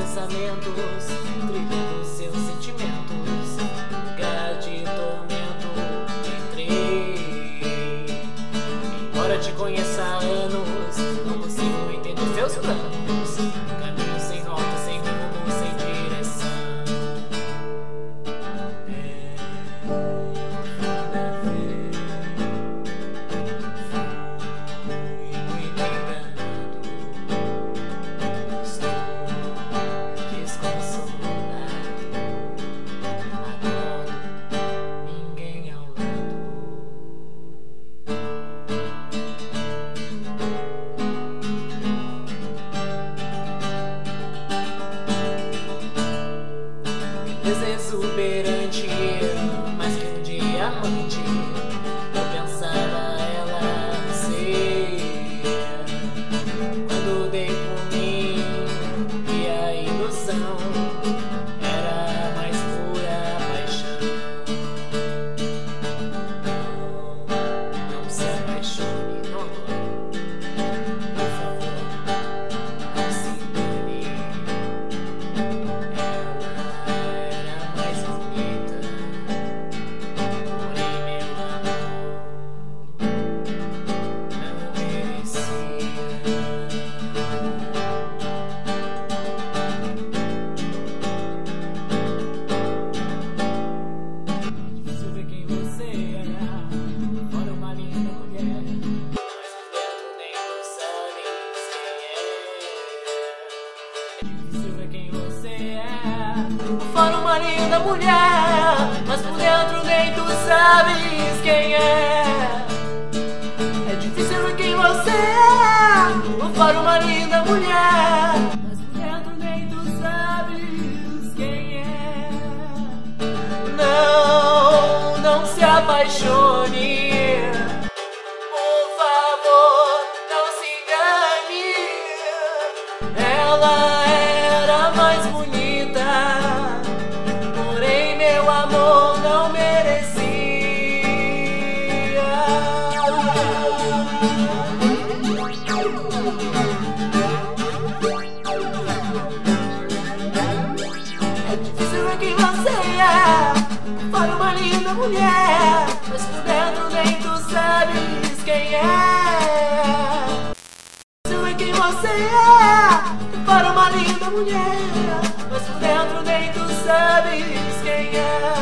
pensamentos, trilhando seus sentimentos, lugar de tormento. Entrei, embora te conheça há anos, não consigo entender seus planos. Caminho sem rota, sem rumo, sem direção. Exuberante, mais que um diamante, eu pensava ela ser. Quando dei por mim, e a ilusão era mais pura paixão. Não se apaixone, não agora, por favor, não se engane. Fora uma linda mulher, mas por dentro nem tu sabes quem é. É difícil ver quem você é. Fora uma linda mulher, mas por dentro nem tu sabes quem é. Não, não se apaixone. Por favor, não se engane. Ela era mais bonita, porém meu amor não merecia. É difícil ver quem você é. Fora uma linda mulher, mas por dentro nem tu sabes quem é. É difícil ver quem você é. Fora uma linda mulher, mas por dentro nem tu sabes quem é.